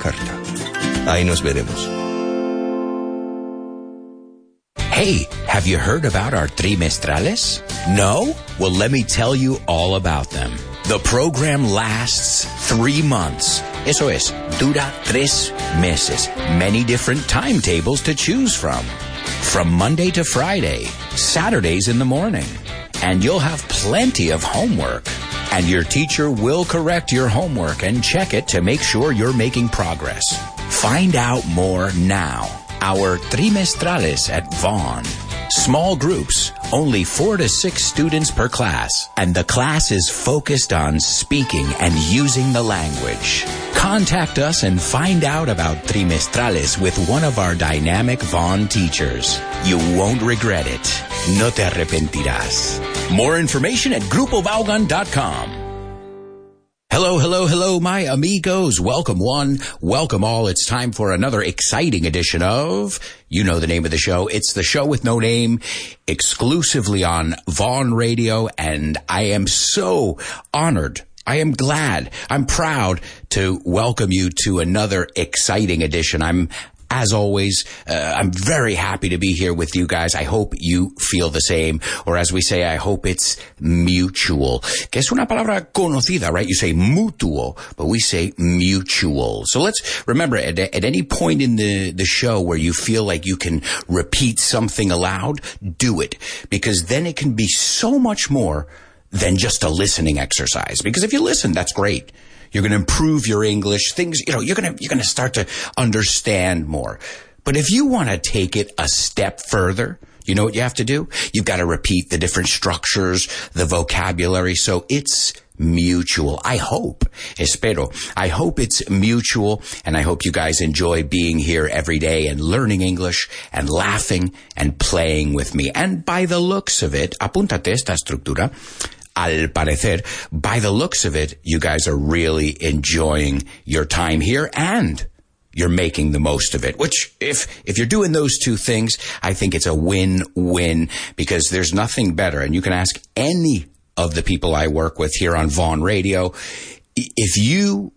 carta. Ahí nos veremos. Hey, have you heard about our trimestrales? No? Well, let me tell you all about them. The program lasts 3 months. Eso es, dura 3 meses. Many different timetables to choose from. From Monday to Friday, Saturdays in the morning. And you'll have plenty of homework. And your teacher will correct your homework and check it to make sure you're making progress. Find out more now. Our trimestrales at Vaughan. Small groups, only 4 to 6 students per class, and the class is focused on speaking and using the language. Contact us and find out about trimestrales with one of our dynamic Vaughan teachers. You won't regret it. No te arrepentirás. More information at grupovaughan.com. Hello, my amigos. Welcome one, welcome all. It's time for another exciting edition of, you know the name of the show. It's the show with no name, exclusively on Vaughan Radio, and I am so honored. I am glad. I'm proud to welcome you to another exciting edition. As always, I'm very happy to be here with you guys. I hope you feel the same. Or as we say, I hope it's mutual. Que es una palabra conocida, right? You say mutuo, but we say mutual. So let's remember, at any point in the show where you feel like you can repeat something aloud, do it. Because then it can be so much more than just a listening exercise. Because if you listen, that's great. You're going to improve your English. Things, you're going to start to understand more. But if you want to take it a step further, you know what you have to do? You've got to repeat the different structures, the vocabulary. So it's mutual. I hope it's mutual, and I hope you guys enjoy being here every day and learning English and laughing and playing with me. And by the looks of it, apúntate esta estructura. Al parecer, by the looks of it, you guys are really enjoying your time here and you're making the most of it, which if you're doing those two things, I think it's a win-win because there's nothing better. And you can ask any of the people I work with here on Vaughan Radio. If you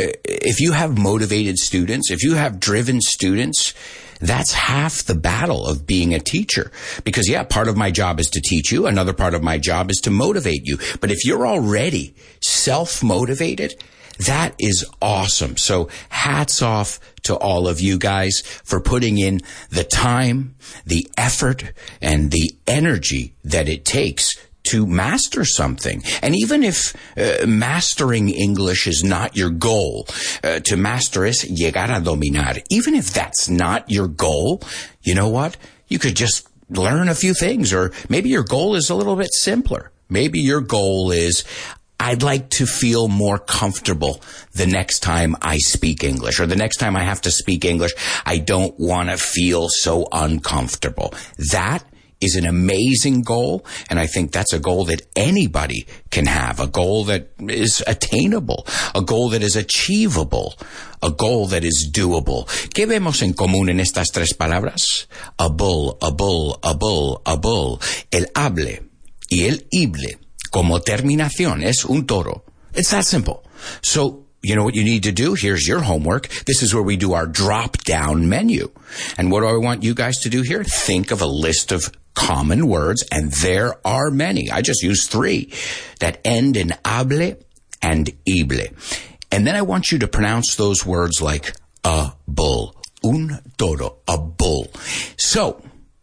have motivated students, if you have driven students, that's half the battle of being a teacher. Because, part of my job is to teach you. Another part of my job is to motivate you. But if you're already self-motivated, that is awesome. So hats off to all of you guys for putting in the time, the effort, and the energy that it takes to master something. And even if mastering English is not your goal, to master es llegar a dominar. Even if that's not your goal, you know what? You could just learn a few things, or maybe your goal is a little bit simpler. Maybe your goal is, I'd like to feel more comfortable the next time I speak English, or the next time I have to speak English, I don't want to feel so uncomfortable. That is an amazing goal, and I think that's a goal that anybody can have, a goal that is attainable, a goal that is achievable, a goal that is doable. ¿Qué vemos en común en estas tres palabras? A bull, a bull, a bull, a bull. El hable y el ible como terminación es un toro. It's that simple. So, you know what you need to do? Here's your homework. This is where we do our drop-down menu. And what do I want you guys to do here? Think of a list of common words, and there are many. I just used 3 that end in hable and ible. And then I want you to pronounce those words like a bull, un toro, a bull. So,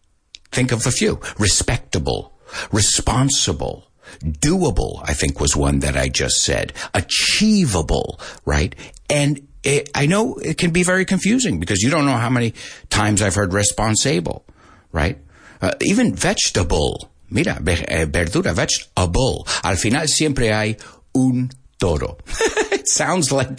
think of a few. Respectable, responsible, doable, I think was one that I just said. Achievable, right? And I know it can be very confusing because you don't know how many times I've heard responsable, right? Even vegetable. Mira, verdura, vegetable. Al final siempre hay un toro. It sounds like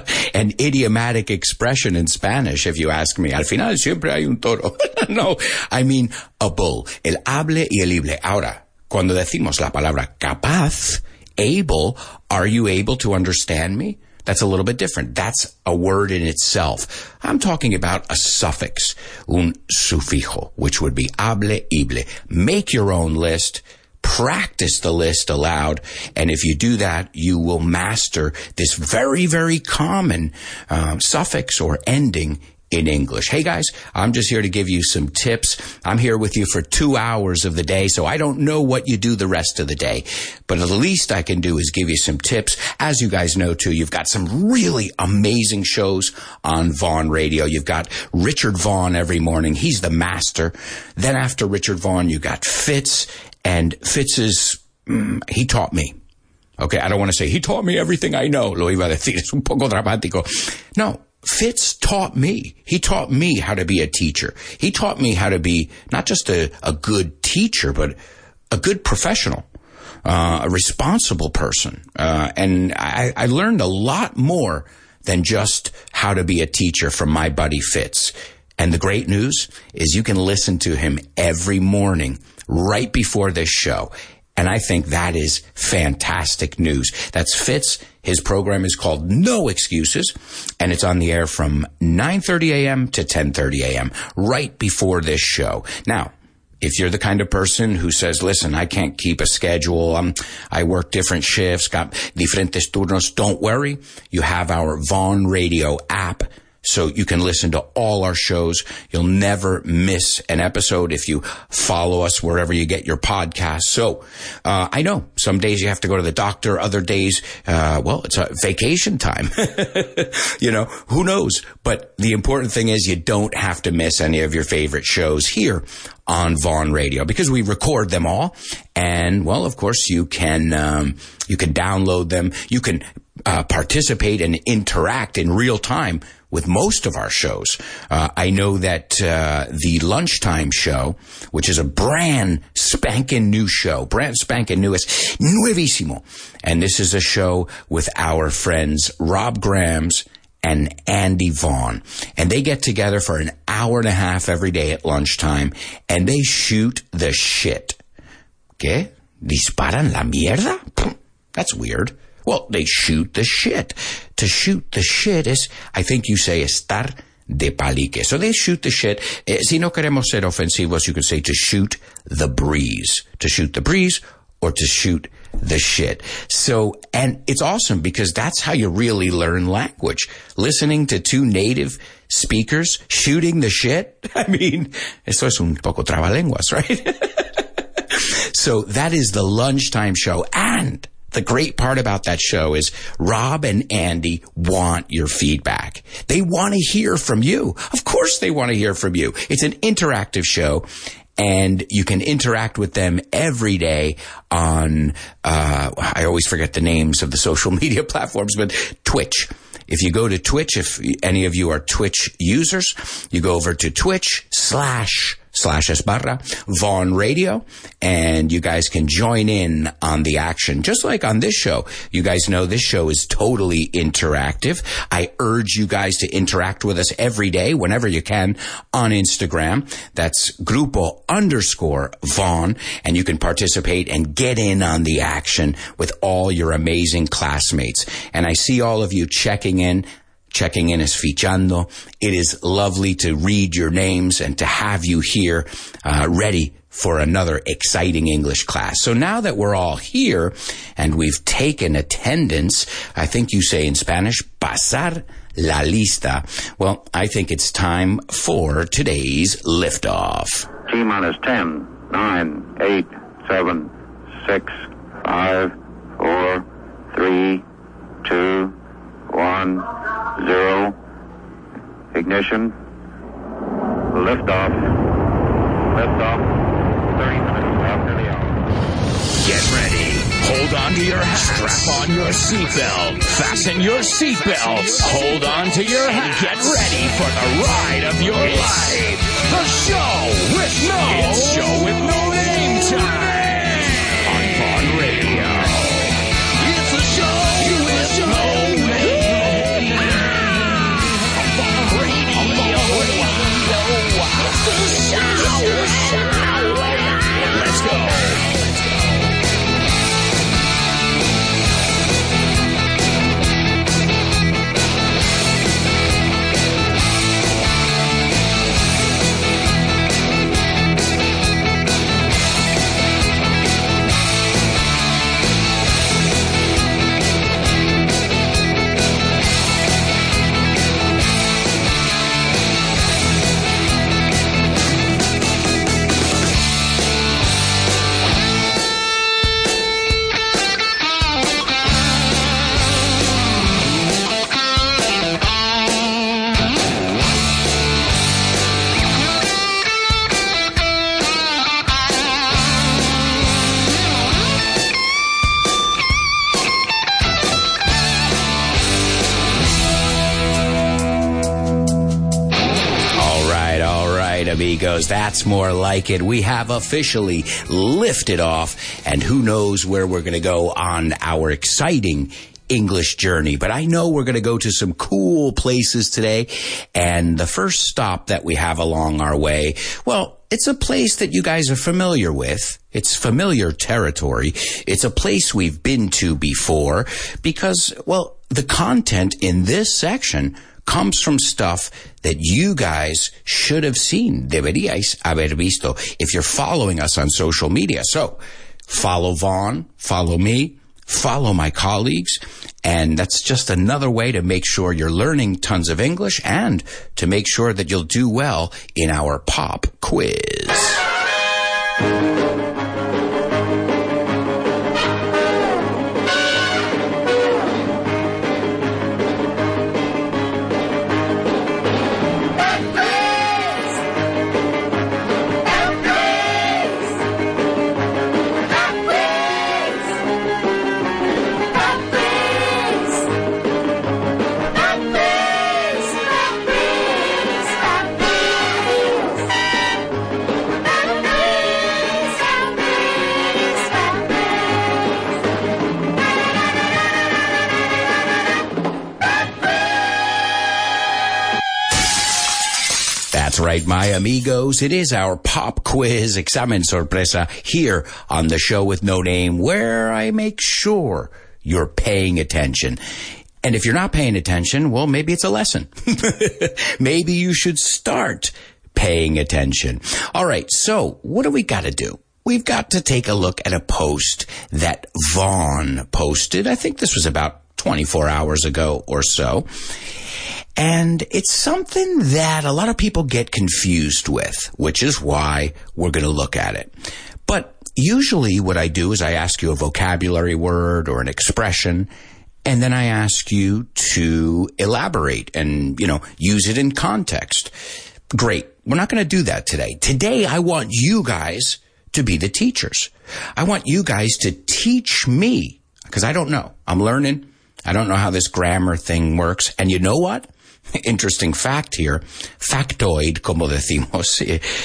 an idiomatic expression in Spanish, if you ask me. Al final siempre hay un toro. No, I mean a bull. El hable y el ible. Ahora, cuando decimos la palabra capaz, able, are you able to understand me? That's a little bit different. That's a word in itself. I'm talking about a suffix, un sufijo, which would be hable, ible. Make your own list, practice the list aloud. And if you do that, you will master this very, very common suffix or ending in English. Hey guys, I'm just here to give you some tips. I'm here with you for 2 hours of the day, so I don't know what you do the rest of the day. But the least I can do is give you some tips. As you guys know too, you've got some really amazing shows on Vaughn Radio. You've got Richard Vaughn every morning. He's the master. Then after Richard Vaughn, you got Fitz. And Fitz is, he taught me. Okay, I don't want to say, he taught me everything I know. Lo iba a decir, es un poco dramático. No. Fitz taught me. He taught me how to be a teacher. He taught me how to be not just a good teacher, but a good professional, a responsible person. And I learned a lot more than just how to be a teacher from my buddy Fitz. And the great news is you can listen to him every morning right before this show. And I think that is fantastic news. That's Fitz. His program is called No Excuses, and it's on the air from 9:30 a.m. to 10:30 a.m., right before this show. Now, if you're the kind of person who says, listen, I can't keep a schedule, I work different shifts, got diferentes turnos, don't worry. You have our Vaughn Radio app, so you can listen to all our shows. You'll never miss an episode if you follow us wherever you get your podcasts. So I know some days you have to go to the doctor, other days, it's a vacation time. You know, who knows? But the important thing is you don't have to miss any of your favorite shows here on Vaughn Radio, because we record them all. And, well, of course, you can download them. You can participate and interact in real time with most of our shows. I know that the Lunchtime Show, which is a brand spanking new show, brand spanking new, it's nuevísimo. And this is a show with our friends Rob Grams and Andy Vaughn. And they get together for an hour and a half every day at lunchtime, and they shoot the shit. ¿Qué? ¿Disparan la mierda? That's weird. Well, they shoot the shit. To shoot the shit is, I think you say, estar de palique. So they shoot the shit. Si no queremos ser ofensivos, you could say to shoot the breeze. To shoot the breeze or to shoot the shit. So, and it's awesome because that's how you really learn language. Listening to two native speakers shooting the shit. I mean, esto es un poco trabalenguas, right? So that is the Lunchtime Show. And the great part about that show is Rob and Andy want your feedback. They want to hear from you. Of course they want to hear from you. It's an interactive show, and you can interact with them every day on, I always forget the names of the social media platforms, but Twitch. If you go to Twitch, if any of you are Twitch users, you go over to Twitch/Vaughn Radio, and you guys can join in on the action. Just like on this show. You guys know this show is totally interactive. I urge you guys to interact with us every day, whenever you can, on Instagram. That's Grupo_Vaughn, and you can participate and get in on the action with all your amazing classmates. And I see all of you checking in. Checking in is fichando. It is lovely to read your names and to have you here ready for another exciting English class. So now that we're all here and we've taken attendance, I think you say in Spanish, pasar la lista. Well, I think it's time for today's liftoff. T-minus 10, 9, 8, 7, 6, 5, 4, 3, 2, 1, 0. Ignition. Liftoff. Liftoff. 30 minutes after the hour. Get ready. Hold on to your hats. Strap on your seatbelt. Fasten your seatbelts. Hold on to your hats. Get ready for the ride of your life. The show with no name time. On Vaughn Radio. It's the show with no name. Let's go. amigos. That's more like it. We have officially lifted off, and who knows where we're going to go on our exciting English journey. But I know we're going to go to some cool places today, and the first stop that we have along our way, well, it's a place that you guys are familiar with. It's familiar territory. It's a place we've been to before because, well, the content in this section comes from stuff that you guys should have seen. Deberíais haber visto if you're following us on social media. So follow Vaughn, follow me, follow my colleagues, and that's just another way to make sure you're learning tons of English and to make sure that you'll do well in our pop quiz. That's right, my amigos. It is our pop quiz examen sorpresa here on the show with no name, where I make sure you're paying attention. And if you're not paying attention, well, maybe it's a lesson. Maybe you should start paying attention. All right, so what do we got to do? We've got to take a look at a post that Vaughn posted. I think this was about 24 hours ago or so. And it's something that a lot of people get confused with, which is why we're going to look at it. But usually what I do is I ask you a vocabulary word or an expression, and then I ask you to elaborate and, use it in context. Great. We're not going to do that today. Today, I want you guys to be the teachers. I want you guys to teach me, because I don't know. I'm learning. I don't know how this grammar thing works. And you know what? Interesting fact here, factoid, como decimos,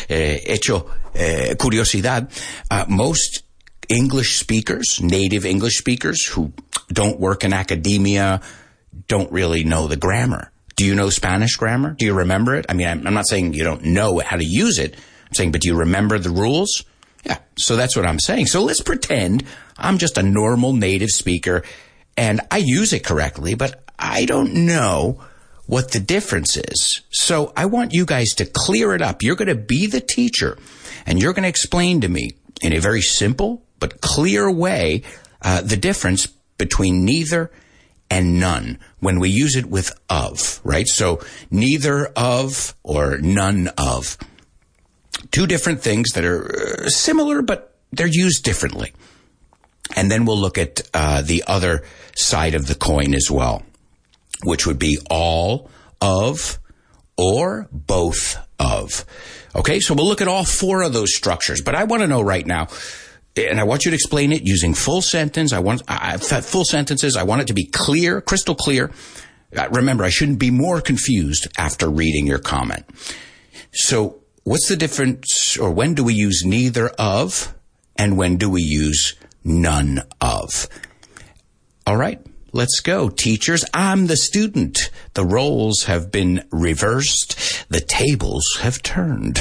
curiosidad. Most English speakers, native English speakers who don't work in academia, don't really know the grammar. Do you know Spanish grammar? Do you remember it? I mean, I'm not saying you don't know how to use it. I'm saying, but do you remember the rules? Yeah, so that's what I'm saying. So let's pretend I'm just a normal native speaker and I use it correctly, but I don't know what the difference is. So I want you guys to clear it up. You're going to be the teacher, and you're going to explain to me in a very simple but clear way the difference between neither and none when we use it with of, right? So neither of or none of. Two different things that are similar, but they're used differently. And then we'll look at the other side of the coin as well, which would be all of or both of. Okay, so we'll look at all four of those structures. But I want to know right now, and I want you to explain it using full sentence. I want full sentences. I want it to be clear, crystal clear. Remember, I shouldn't be more confused after reading your comment. So what's the difference, or when do we use neither of, and when do we use none of? All right. Let's go, teachers. I'm the student. The roles have been reversed. The tables have turned.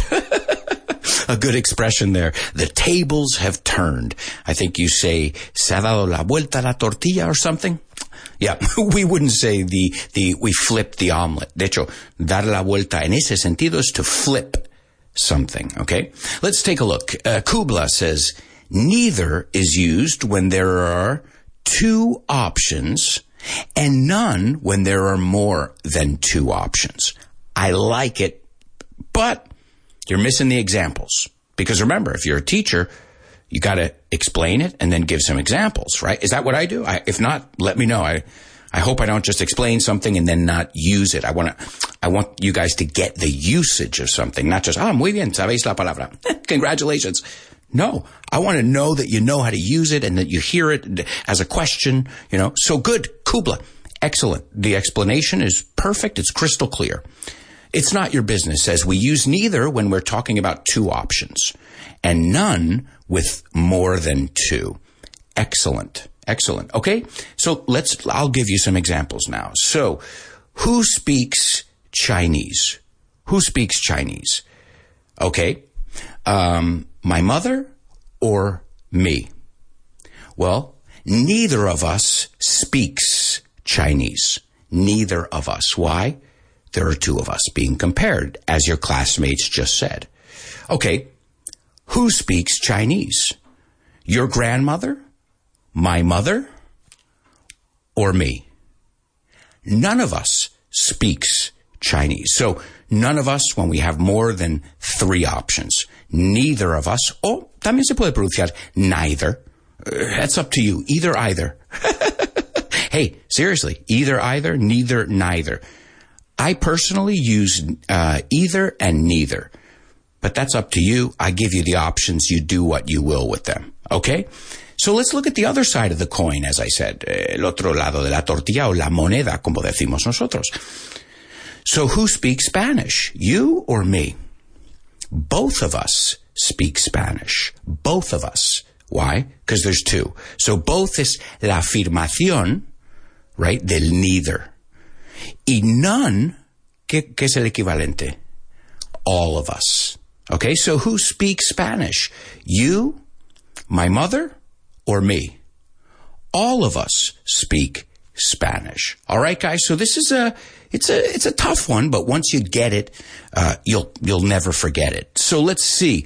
A good expression there. The tables have turned. I think you say, se ha dado la vuelta la tortilla or something. Yeah, we wouldn't say we flipped the omelet. De hecho, dar la vuelta en ese sentido is to flip something, okay? Let's take a look. Kubla says, neither is used when there are two options and none when there are more than two options. I like it, but you're missing the examples. Because remember, if you're a teacher, you got to explain it and then give some examples, right? Is that what I do? If not, let me know. I hope I don't just explain something and then not use it. I want you guys to get the usage of something, not just, muy bien, sabéis la palabra. Congratulations. No, I want to know that you know how to use it and that you hear it as a question, So good, Kubla. Excellent. The explanation is perfect. It's crystal clear. It's not your business says we use neither when we're talking about two options, and none with more than two. Excellent. Excellent. Okay, so I'll give you some examples now. So, who speaks Chinese? Who speaks Chinese? Okay, my mother or me? Well, neither of us speaks Chinese. Neither of us. Why? There are two of us being compared, as your classmates just said. Okay, who speaks Chinese? Your grandmother? My mother? Or me? None of us speaks Chinese. So none of us when we have more than three options. Neither of us, o también se puede pronunciar neither. That's up to you. Either. Hey, seriously, either, neither, neither. I personally use either and neither. But that's up to you. I give you the options. You do what you will with them. Okay? So let's look at the other side of the coin, as I said. El otro lado de la tortilla o la moneda, como decimos nosotros. So who speaks Spanish? You or me? Both of us speak Spanish. Both of us. Why? Because there's two. So both is la afirmación, right, del neither. Y none, ¿qué es el equivalente? All of us. Okay, so who speaks Spanish? You, my mother, or me? All of us speak Spanish. All right, guys. So this is it's a tough one, but once you get it, you'll never forget it. So let's see.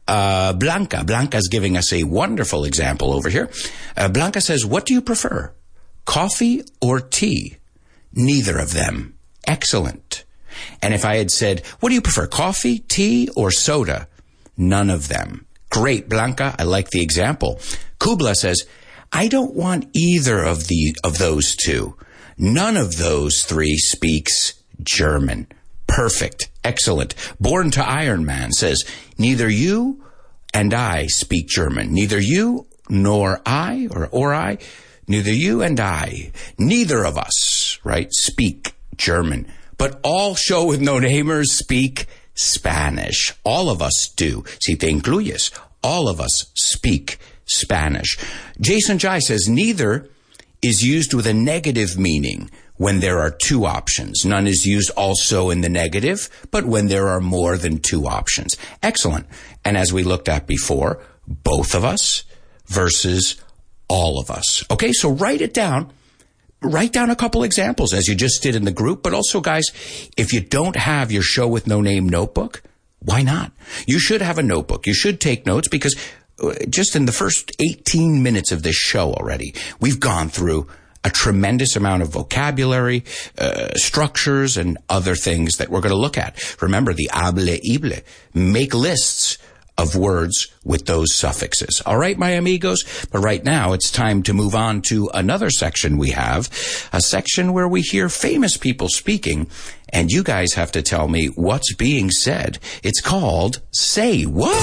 Blanca's giving us a wonderful example over here. Blanca says, "What do you prefer, coffee or tea?" Neither of them. Excellent. And if I had said, "What do you prefer, coffee, tea, or soda?" None of them. Great, Blanca. I like the example. Kubla says, "I don't want either of those two. None of those three speaks German." Perfect. Excellent. Born to Iron Man says, "Neither you and I speak German." Neither you nor I, or I, neither you and I, neither of us, right, speak German. But all Show with No Namers speak Spanish. All of us do. Si te incluyes, all of us speak Spanish. Jason Jai says, neither is used with a negative meaning when there are two options. None is used also in the negative, but when there are more than two options. Excellent. And as we looked at before, both of us versus all of us. Okay, so write it down. Write down a couple examples as you just did in the group. But also, guys, if you don't have your Show with No Name notebook, why not? You should have a notebook. You should take notes because just in the first 18 minutes of this show already, we've gone through a tremendous amount of vocabulary, structures, and other things that we're going to look at. Remember the hable ible. Make lists of words with those suffixes. All right, my amigos? But right now, it's time to move on to another section we have, a section where we hear famous people speaking, and you guys have to tell me what's being said. It's called Say What?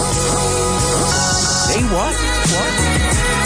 Say what? What?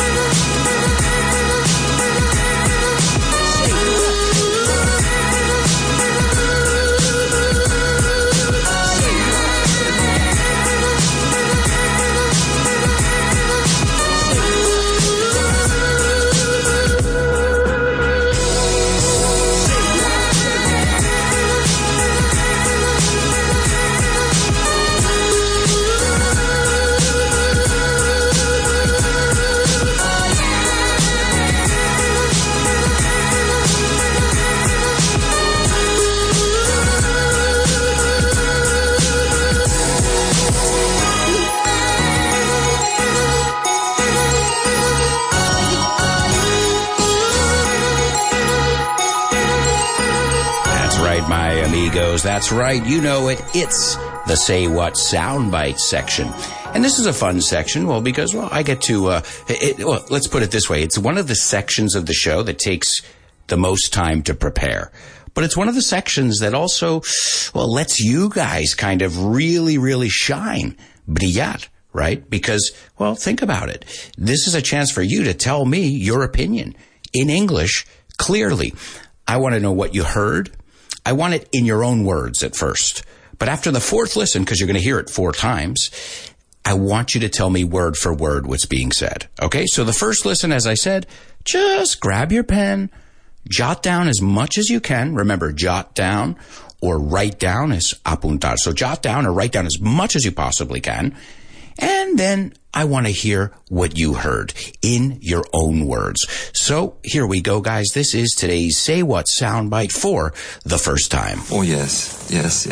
That's right, you know it. It's the Say What Soundbite section. And this is a fun section, well, because, I get to, let's put it this way. It's one of the sections of the show that takes the most time to prepare. But it's one of the sections that also, lets you guys kind of really, really shine. Brillar, right? Because, think about it. This is a chance for you to tell me your opinion in English clearly. I want to know what you heard. I want it in your own words at first. But after the fourth listen, because you're going to hear it 4 times, I want you to tell me word for word what's being said. Okay? So the first listen, as I said, just grab your pen, jot down as much as you can. Remember, jot down or write down is apuntar. So jot down or write down as much as you possibly can. And then I want to hear what you heard in your own words. So here we go, guys. This is today's Say What soundbite for the first time. Oh, yes.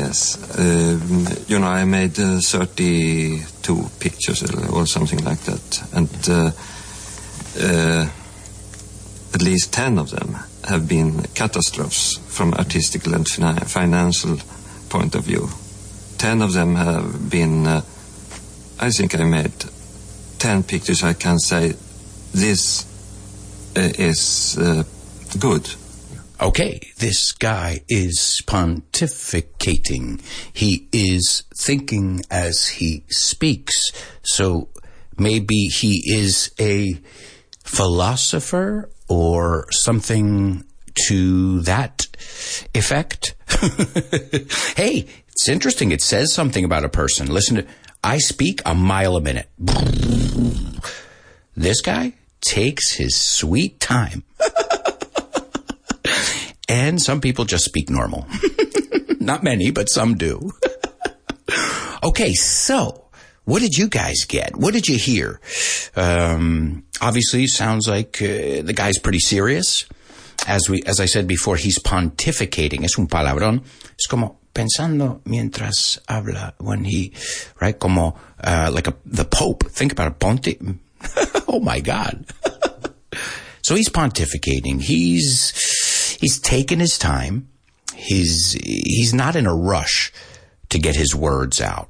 I made 32 pictures or something like that. And at least 10 of them have been catastrophes from artistic and financial point of view. 10 of them have been... I think I made 10 pictures I can say this is good. Okay, this guy is pontificating. He is thinking as he speaks. So maybe he is a philosopher or something to that effect. Hey, it's interesting. It says something about a person. Listen to... I speak a mile a minute. This guy takes his sweet time. And some people just speak normal. Not many, but some do. Okay, so what did you guys get? What did you hear? Obviously, sounds like the guy's pretty serious. As I said before, he's pontificating. Es un palabrón. Es como pensando mientras habla, when he, right, como, like the Pope. Think about it, ponte. Oh my God. So he's pontificating. He's taken his time. He's not in a rush to get his words out.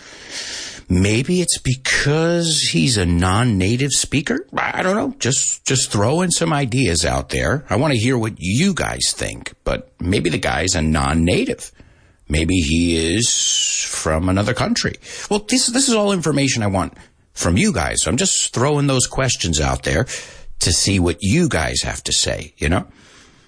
Maybe it's because he's a non-native speaker. I don't know. Just throwing some ideas out there. I want to hear what you guys think, but maybe the guy's a non-native. Maybe he is from another country. Well, this is all information I want from you guys. So I'm just throwing those questions out there to see what you guys have to say, you know?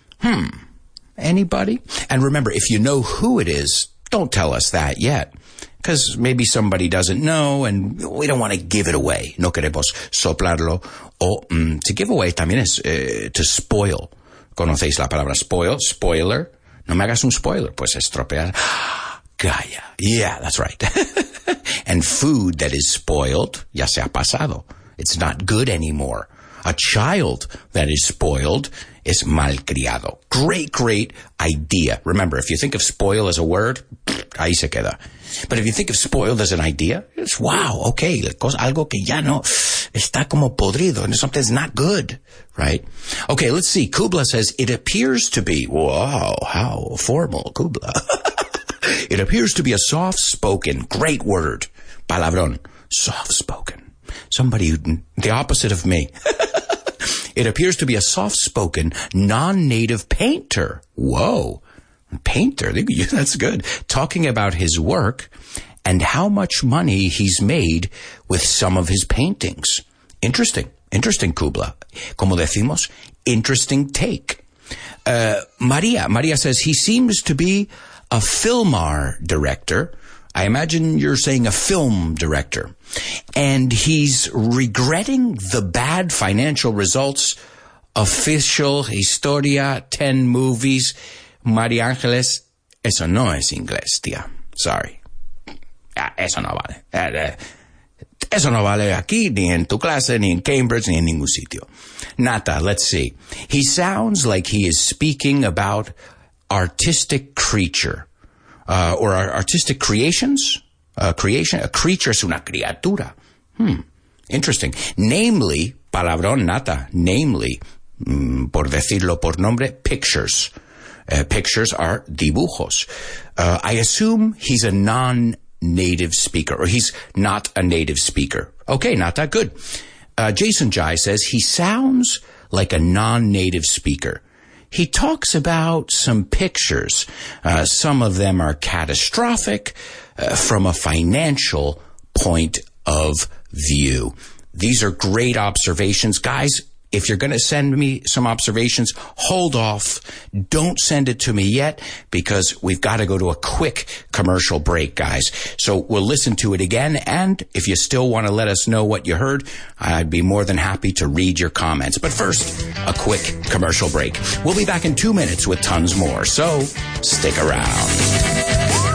Anybody? And remember, if you know who it is, don't tell us that yet. Because maybe somebody doesn't know and we don't want to give it away. No queremos soplarlo. O to give away también es to spoil. ¿Conocéis la palabra spoil? Spoiler. No me hagas un spoiler, pues estropear. Calla. Yeah, that's right. And food that is spoiled, ya se ha pasado. It's not good anymore. A child that is spoiled is malcriado. Great idea. Remember, if you think of spoil as a word, ahí se queda. But if you think of spoiled as an idea, it's wow, okay, algo que ya no está como podrido, and something's not good, right? Okay, let's see. Kubla says, it appears to be, wow, how formal, Kubla. It appears to be a soft-spoken, great word, palabrón, soft-spoken. Somebody, the opposite of me. It appears to be a soft-spoken, non-native painter. Whoa. Painter, that's good. Talking about his work and how much money he's made with some of his paintings. Interesting, Kubla. Como decimos, interesting take. Maria says he seems to be a Filmar director. I imagine you're saying a film director. And he's regretting the bad financial results. Official Historia, 10 movies. María Ángeles, eso no es inglés, tía. Sorry. Eso no vale. Eso no vale aquí, ni en tu clase, ni en Cambridge, ni en ningún sitio. Nata, let's see. He sounds like he is speaking about artistic creature, or artistic creations. A creature es una criatura. Interesting. Namely, palabrón nata, namely, por decirlo por nombre, pictures. Pictures are dibujos. I assume he's a non-native speaker, or he's not a native speaker. Okay, Nata, good. Jason Jai says he sounds like a non-native speaker. He talks about some pictures. Some of them are catastrophic from a financial point of view. These are great observations. Guys, if you're going to send me some observations, hold off. Don't send it to me yet because we've got to go to a quick commercial break, guys. So we'll listen to it again. And if you still want to let us know what you heard, I'd be more than happy to read your comments. But first, a quick commercial break. We'll be back in 2 minutes with tons more. So stick around.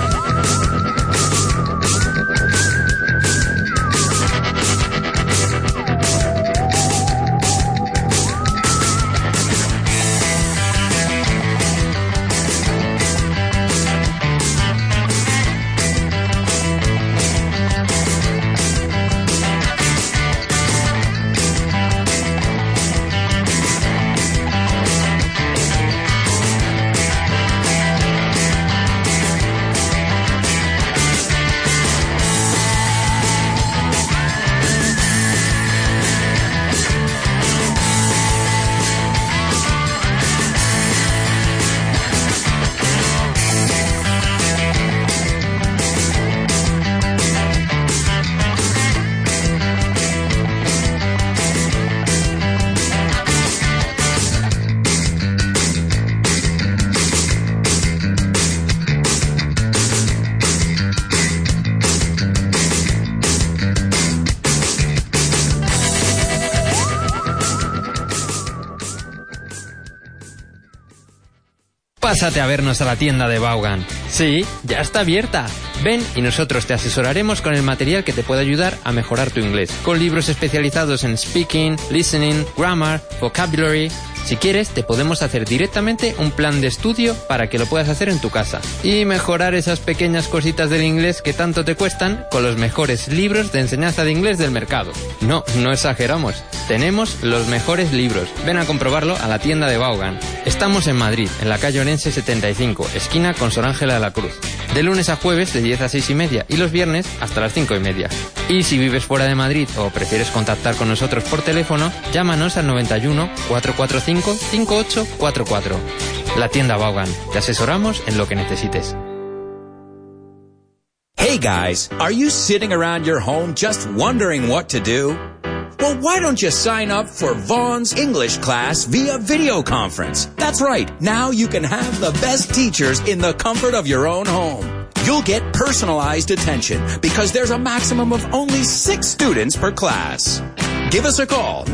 Pásate a vernos a la tienda de Vaughan. Sí, ya está abierta. Ven y nosotros te asesoraremos con el material que te puede ayudar a mejorar tu inglés. Con libros especializados en speaking, listening, grammar, vocabulary. Si quieres, te podemos hacer directamente un plan de estudio para que lo puedas hacer en tu casa. Y mejorar esas pequeñas cositas del inglés que tanto te cuestan con los mejores libros de enseñanza de inglés del mercado. No exageramos. Tenemos los mejores libros. Ven a comprobarlo a la tienda de Vaughan. Estamos en Madrid, en la calle Orense 75, esquina con Sor Ángela de la Cruz. De lunes a jueves de 10 a 6 y media y los viernes hasta las 5 y media. Y si vives fuera de Madrid o prefieres contactar con nosotros por teléfono, llámanos al 91 445 5844. La tienda Vaughan. Te asesoramos en lo que necesites. Hey guys, are you sitting around your home just wondering what to do? Well, why don't you sign up for Vaughn's English class via video conference? That's right. Now you can have the best teachers in the comfort of your own home. You'll get personalized attention because there's a maximum of only 6 students per class. Give us a call,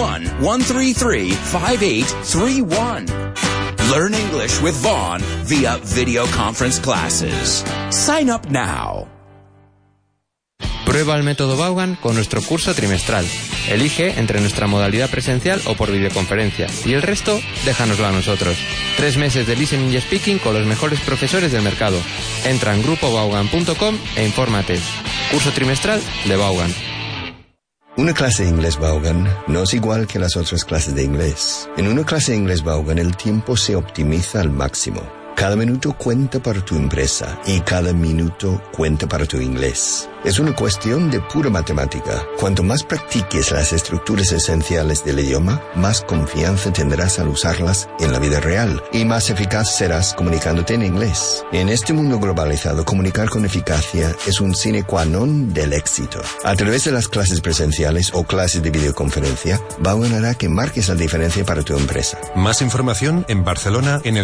911335831. Learn English with Vaughn via video conference classes. Sign up now. Prueba el método Vaughan con nuestro curso trimestral. Elige entre nuestra modalidad presencial o por videoconferencia. Y el resto, déjanoslo a nosotros. 3 meses de listening y speaking con los mejores profesores del mercado. Entra en grupovaughan.com e infórmate. Curso trimestral de Vaughan. Una clase de inglés Vaughan no es igual que las otras clases de inglés. En una clase de inglés Vaughan el tiempo se optimiza al máximo. Cada minuto cuenta para tu empresa y cada minuto cuenta para tu inglés. Es una cuestión de pura matemática. Cuanto más practiques las estructuras esenciales del idioma, más confianza tendrás al usarlas en la vida real y más eficaz serás comunicándote en inglés. En este mundo globalizado, comunicar con eficacia es un sine qua non del éxito. A través de las clases presenciales o clases de videoconferencia, Vaughan hará que marques la diferencia para tu empresa. Más información en Barcelona en el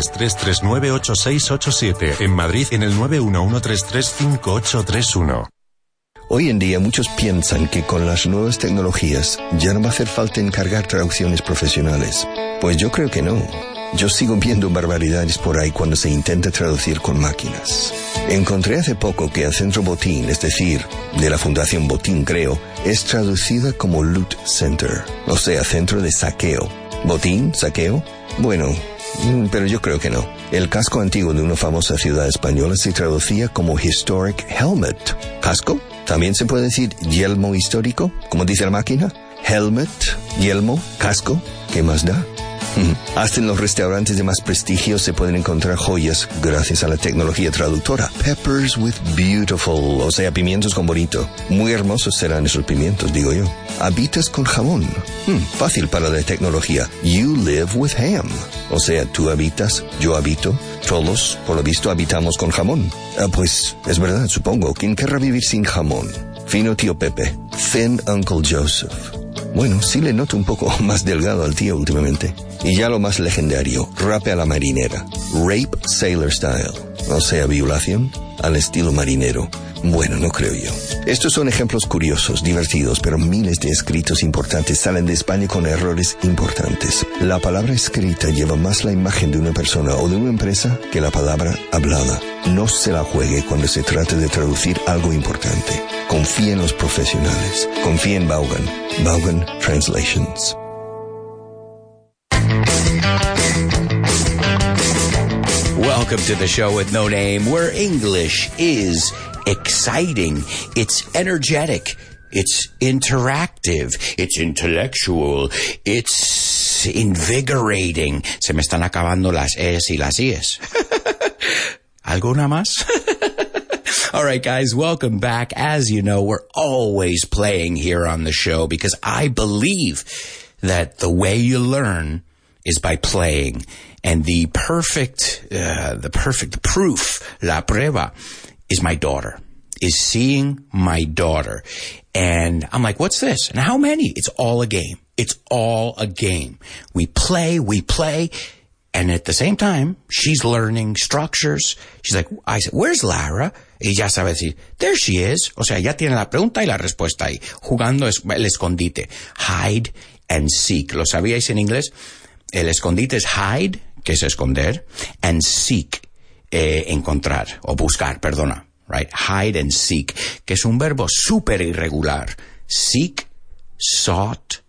933398687, en Madrid en el 911335831. Hoy en día muchos piensan que con las nuevas tecnologías ya no va a hacer falta encargar traducciones profesionales. Pues yo creo que no. Yo sigo viendo barbaridades por ahí cuando se intenta traducir con máquinas. Encontré hace poco que el Centro Botín, es decir, de la Fundación Botín creo, es traducida como Loot Center, o sea, centro de saqueo. ¿Botín? ¿Saqueo? Bueno, pero yo creo que no. El casco antiguo de una famosa ciudad española se traducía como Historic Helmet. ¿Casco? ¿También se puede decir yelmo histórico? ¿Como dice la máquina? Helmet, yelmo, casco, ¿qué más da? Hasta en los restaurantes de más prestigio se pueden encontrar joyas gracias a la tecnología traductora. Peppers with beautiful, o sea, pimientos con bonito. Muy hermosos serán esos pimientos, digo yo. Habitas con jamón. Fácil para la tecnología. You live with ham. O sea, tú habitas, yo habito. Todos, por lo visto, habitamos con jamón. Pues, es verdad, supongo. ¿Quién querrá vivir sin jamón? Fino tío Pepe. Thin Uncle Joseph. Bueno, sí le noto un poco más delgado al tío últimamente. Y ya lo más legendario, rape a la marinera. Rape sailor style. O sea, violación al estilo marinero. Bueno, no creo yo. Estos son ejemplos curiosos, divertidos, pero miles de escritos importantes salen de España con errores importantes. La palabra escrita lleva más la imagen de una persona o de una empresa que la palabra hablada. No se la juegue cuando se trate de traducir algo importante. Confía en los profesionales. Confía en Vaughan. Vaughan Translations. Welcome to the show with no name, where English is exciting, it's energetic, it's interactive, it's intellectual, it's invigorating. Se me están acabando las es y las ies. ¿Alguna más? All right, guys, welcome back. As you know, we're always playing here on the show because I believe that the way you learn is by playing. And the perfect proof, la prueba, is my daughter, is seeing my daughter. And I'm like, what's this? And how many? It's all a game. It's all a game. We play. And at the same time, she's learning structures. She's like, I said, where's Lara? Y ya sabe decir, there she is. O sea, ya tiene la pregunta y la respuesta ahí. Jugando el escondite. Hide and seek. ¿Lo sabíais en inglés? El escondite es hide, que es esconder, and seek, encontrar, o buscar, perdona, right? Hide and seek, que es un verbo súper irregular. Seek, sought.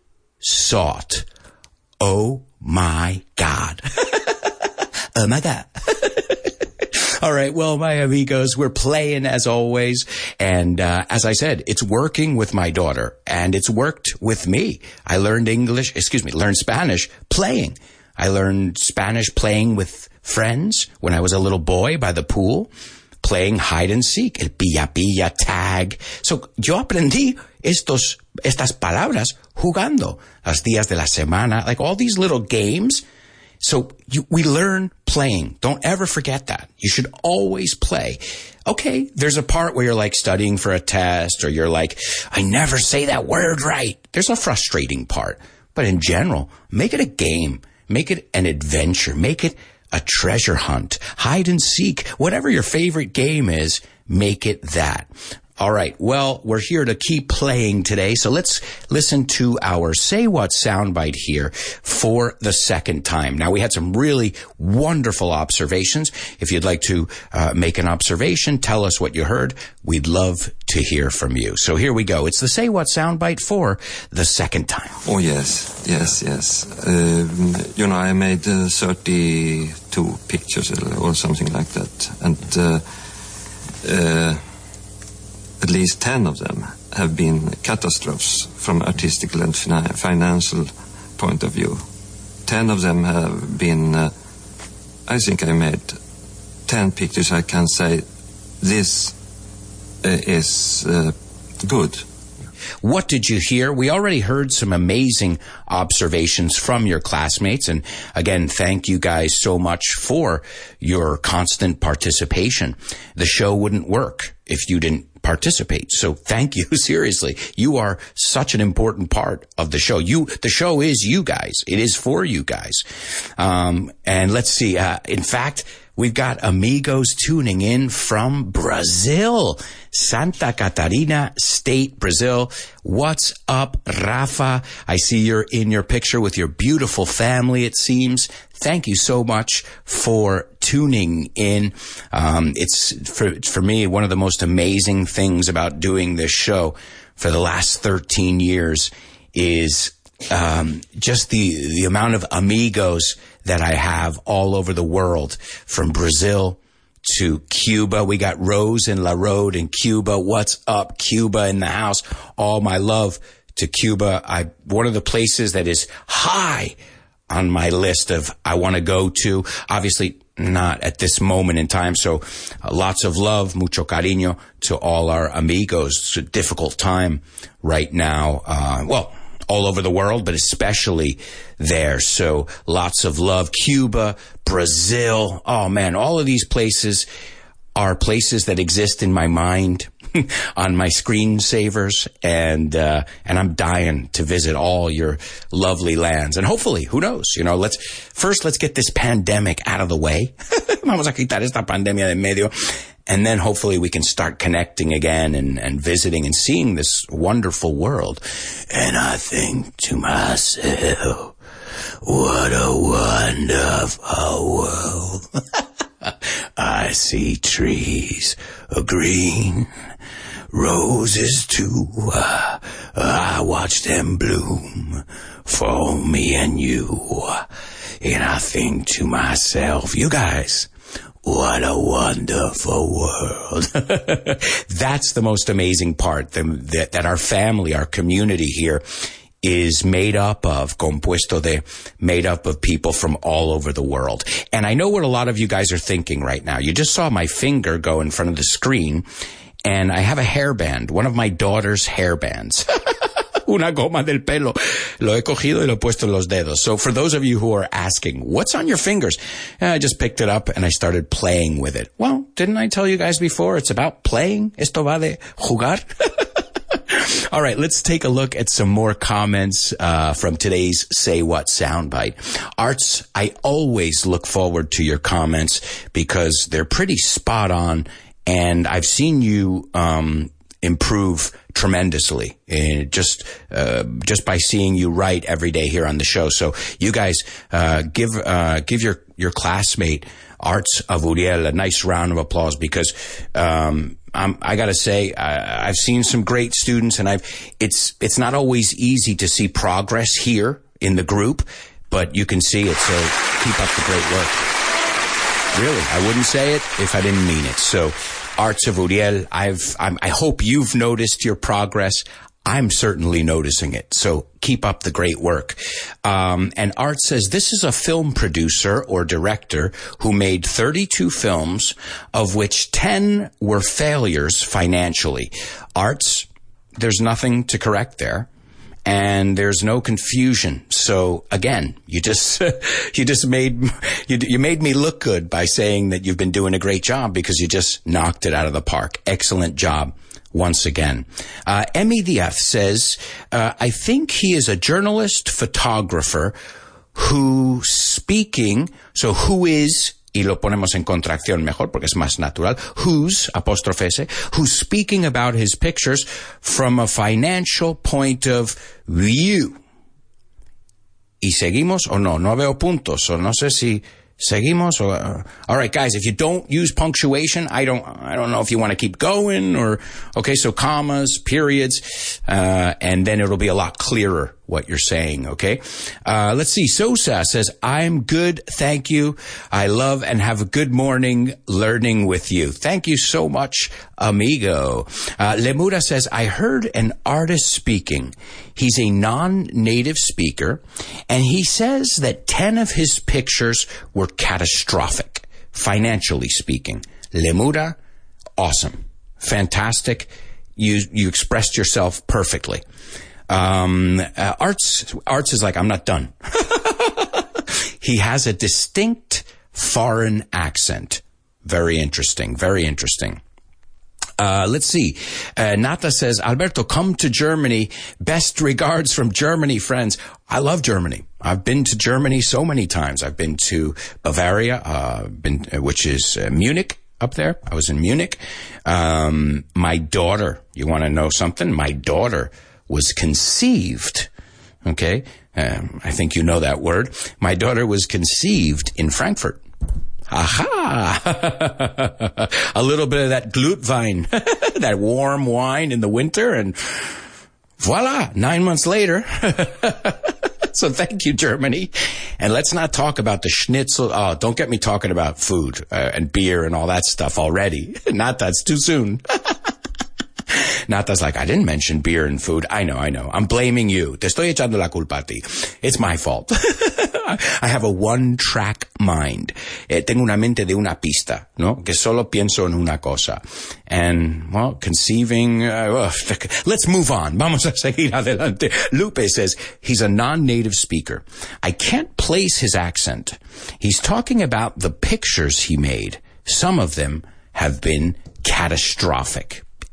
Oh my God. Oh my God. All right, well, my amigos, we're playing as always. And as I said, it's working with my daughter, and it's worked with me. I learned Spanish playing. I learned Spanish playing with friends when I was a little boy by the pool, playing hide and seek, el pilla-pilla, tag. So yo aprendí estas palabras jugando, los días de la semana, like all these little games. So we learn playing. Don't ever forget that. You should always play. Okay, there's a part where you're like studying for a test, or you're like, I never say that word right. There's a frustrating part. But in general, make it a game. Make it an adventure. Make it a treasure hunt. Hide and seek. Whatever your favorite game is, make it that. All right, well, we're here to keep playing today, so let's listen to our Say What soundbite here for the second time. Now, we had some really wonderful observations. If you'd like to make an observation, tell us what you heard. We'd love to hear from you. So here we go. It's the Say What soundbite for the second time. Oh, yes. I made 32 pictures or something like that, and at least 10 of them have been catastrophes from artistical and financial point of view. 10 of them have been, I think I made 10 pictures I can say this is good. What did you hear? We already heard some amazing observations from your classmates. And again, thank you guys so much for your constant participation. The show wouldn't work if you didn't participate. So thank you. Seriously. You are such an important part of the show. The show is you guys. It is for you guys. And let's see. In fact, we've got amigos tuning in from Brazil, Santa Catarina State, Brazil. What's up, Rafa? I see you're in your picture with your beautiful family, it seems. Thank you so much for tuning in. It's for me one of the most amazing things about doing this show for the last 13 years is just the amount of amigos that I have all over the world, from Brazil to Cuba. We got Rose and La Road in Cuba. What's up, Cuba in the house? All my love to Cuba. One of the places that is high on my list of I want to go to, obviously not at this moment in time. So lots of love, mucho cariño to all our amigos. It's a difficult time right now. All over the world, but especially there. So lots of love. Cuba, Brazil. Oh man, all of these places are places that exist in my mind. on my screensavers, and I'm dying to visit all your lovely lands. And hopefully, who knows, let's get this pandemic out of the way. Vamos a quitar esta pandemia de en medio. And then hopefully we can start connecting again and visiting and seeing this wonderful world. And I think to myself, what a wonderful world. I see trees of green, roses too. I watch them bloom for me and you. And I think to myself, you guys, what a wonderful world. That's the most amazing part, that our family, our community here is made up of people from all over the world. And I know what a lot of you guys are thinking right now. You just saw my finger go in front of the screen, and I have a hairband, one of my daughter's hairbands. Una goma del pelo. Lo he cogido y lo he puesto en los dedos. So for those of you who are asking, what's on your fingers? I just picked it up and I started playing with it. Well, didn't I tell you guys before? It's about playing. Esto va de jugar. All right, let's take a look at some more comments from today's Say What soundbite. Arts, I always look forward to your comments because they're pretty spot on, and I've seen you improve tremendously just by seeing you write every day here on the show. So you guys give your classmate Arts of Uriel a nice round of applause, because I gotta say, I've seen some great students, and it's not always easy to see progress here in the group, but you can see it, so keep up the great work. Really, I wouldn't say it if I didn't mean it. So, Arts of Uriel, I hope you've noticed your progress. I'm certainly noticing it. So keep up the great work. And Art says, this is a film producer or director who made 32 films, of which 10 were failures financially. Arts, there's nothing to correct there. And there's no confusion. So again, you made me look good by saying that you've been doing a great job, because you just knocked it out of the park. Excellent job. Once again. Emmy Diaz says, I think he is a journalist photographer who is, y lo ponemos en contracción mejor porque es más natural, who's, apóstrofe S, who's speaking about his pictures from a financial point of view. Y seguimos o no veo puntos, o no sé si seguimos or, all right, guys, if you don't use punctuation, I don't know if you want to keep going or, okay, so commas, periods, and then it'll be a lot clearer what you're saying, okay? Let's see. Sosa says, I'm good, thank you. I love and have a good morning learning with you. Thank you so much, amigo. Lemura says, I heard an artist speaking. He's a non-native speaker, and he says that 10 of his pictures were catastrophic, financially speaking. Lemura, awesome. Fantastic. You expressed yourself perfectly. Arts is like, I'm not done. He has a distinct foreign accent. Very interesting, very interesting. Let's see. Nata says, Alberto, come to Germany. Best regards from Germany, friends. I love Germany. I've been to Germany so many times. I've been to Bavaria, which is Munich up there. I was in Munich. My daughter, you want to know something? My daughter was conceived, okay? I think you know that word. My daughter was conceived in Frankfurt. Aha! A little bit of that Glühwein, that warm wine in the winter, and voila, 9 months later. So thank you, Germany. And let's not talk about the schnitzel. Oh, don't get me talking about food and beer and all that stuff already. Not that's too soon. Nata's like, I didn't mention beer and food. I know. I'm blaming you. Te estoy echando la culpa a ti. It's my fault. I have a one-track mind. Tengo una mente de una pista, ¿no? Que solo pienso en una cosa. And, well, conceiving, let's move on. Vamos a seguir adelante. Lupe says, he's a non-native speaker. I can't place his accent. He's talking about the pictures he made. Some of them have been catastrophic.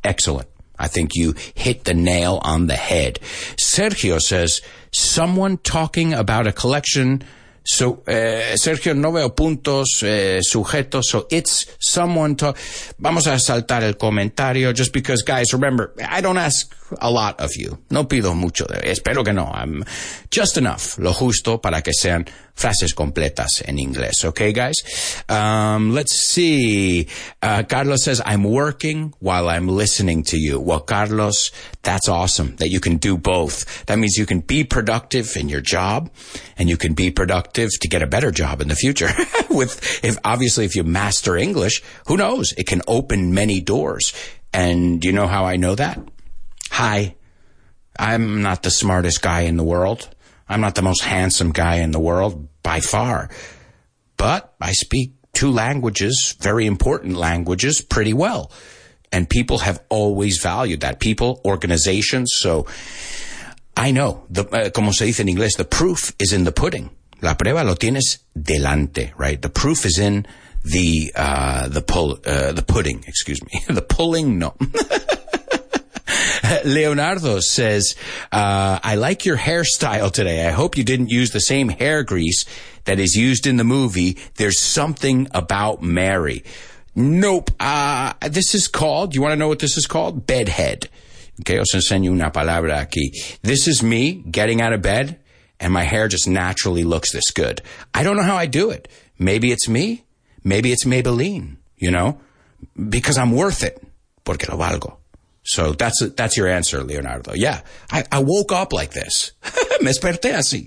Excellent. I think you hit the nail on the head. Sergio says, someone talking about a collection. So, Sergio, no veo puntos, sujetos, so it's someone Vamos a saltar el comentario, just because, guys, remember, I don't ask a lot of you. No pido mucho. Espero que no. I'm just enough, lo justo, para que sean frases completas en inglés. Okay, guys? Let's see. Carlos says, I'm working while I'm listening to you. Well, Carlos, that's awesome that you can do both. That means you can be productive in your job, and you can be productive to get a better job in the future. If you master English, who knows? It can open many doors. And you know how I know that? Hi, I'm not the smartest guy in the world. I'm not the most handsome guy in the world, by far. But I speak 2 languages, very important languages, pretty well. And people have always valued that. People, organizations, so I know, como se dice en inglés, the proof is in the pudding. La prueba lo tienes delante, right? The proof is in the pudding, excuse me. The pulling, no. Leonardo says, I like your hairstyle today. I hope you didn't use the same hair grease that is used in the movie There's Something About Mary. Nope. This is called, you want to know what this is called? Bedhead. Okay, os enseño una palabra aquí. This is me getting out of bed, and my hair just naturally looks this good. I don't know how I do it. Maybe it's me. Maybe it's Maybelline, you know, because I'm worth it. Porque lo valgo. So that's your answer, Leonardo. Yeah, I woke up like this. Me desperté así.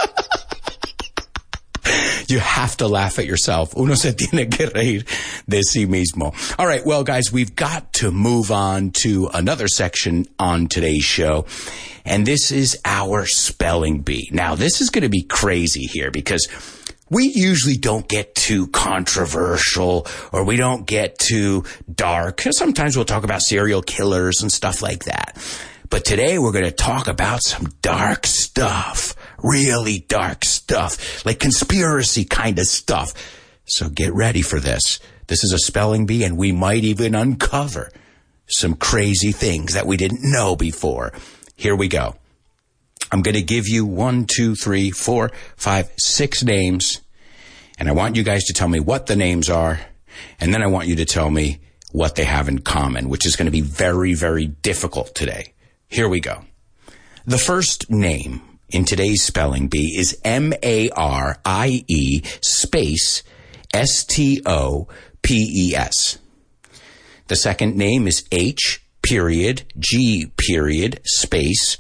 You have to laugh at yourself. Uno se tiene que reír de sí mismo. All right, well, guys, we've got to move on to another section on today's show, and this is our spelling bee. Now, this is going to be crazy here because we usually don't get too controversial, or we don't get too dark. Sometimes we'll talk about serial killers and stuff like that. But today we're going to talk about some dark stuff, really dark stuff, like conspiracy kind of stuff. So get ready for this. This is a spelling bee, and we might even uncover some crazy things that we didn't know before. Here we go. I'm going to give you 1, 2, 3, 4, 5, 6 names, and I want you guys to tell me what the names are, and then I want you to tell me what they have in common, which is going to be very, very difficult today. Here we go. The first name in today's spelling bee is Marie space Stopes. The second name is H G space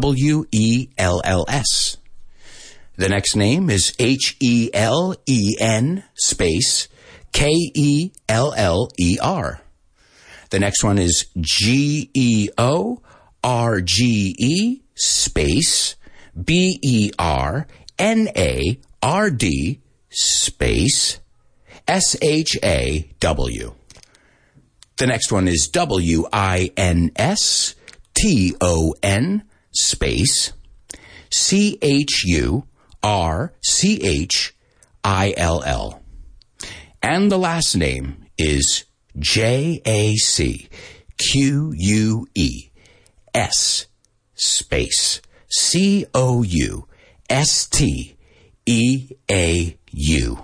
Wells. The next name is Helen space Keller. The next one is George space Bernard space Shaw. The next one is Winston space Churchill. And the last name is JACQUES space COUSTEAU.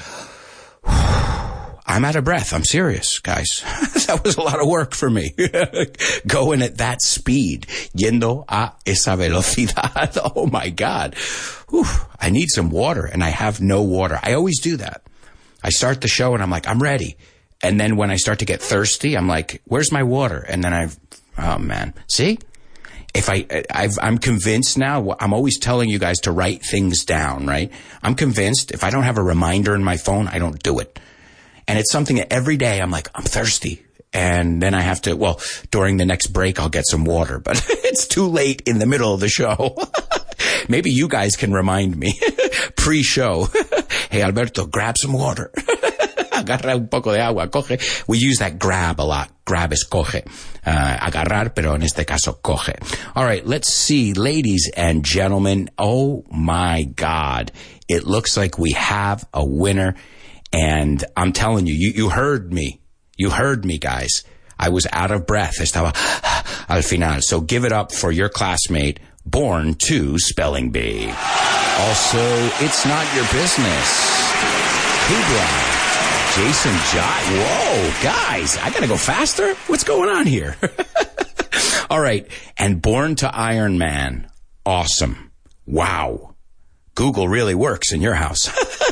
I'm out of breath. I'm serious, guys. That was a lot of work for me. Going at that speed. Yendo a esa velocidad. Oh, my God. Whew. I need some water, and I have no water. I always do that. I start the show, and I'm like, I'm ready. And then when I start to get thirsty, I'm like, where's my water? And then oh, man. See? I'm convinced now, I'm always telling you guys to write things down, right? I'm convinced if I don't have a reminder in my phone, I don't do it. And it's something that every day I'm like, I'm thirsty. And then I have to, during the next break, I'll get some water. But it's too late in the middle of the show. Maybe you guys can remind me pre-show. Hey, Alberto, grab some water. Agarra un poco de agua, coge. We use that grab a lot. Grab is coge. Agarrar, pero en este caso, coge. All right, let's see, ladies and gentlemen. Oh, my God. It looks like we have a winner. And I'm telling you, you heard me. You heard me, guys. I was out of breath. Estaba al final. So give it up for your classmate, born to Spelling Bee. Also, it's not your business. Hoopla. Jason Jai. Whoa, guys, I gotta go faster? What's going on here? All right. And Born to Iron Man. Awesome. Wow. Google really works in your house.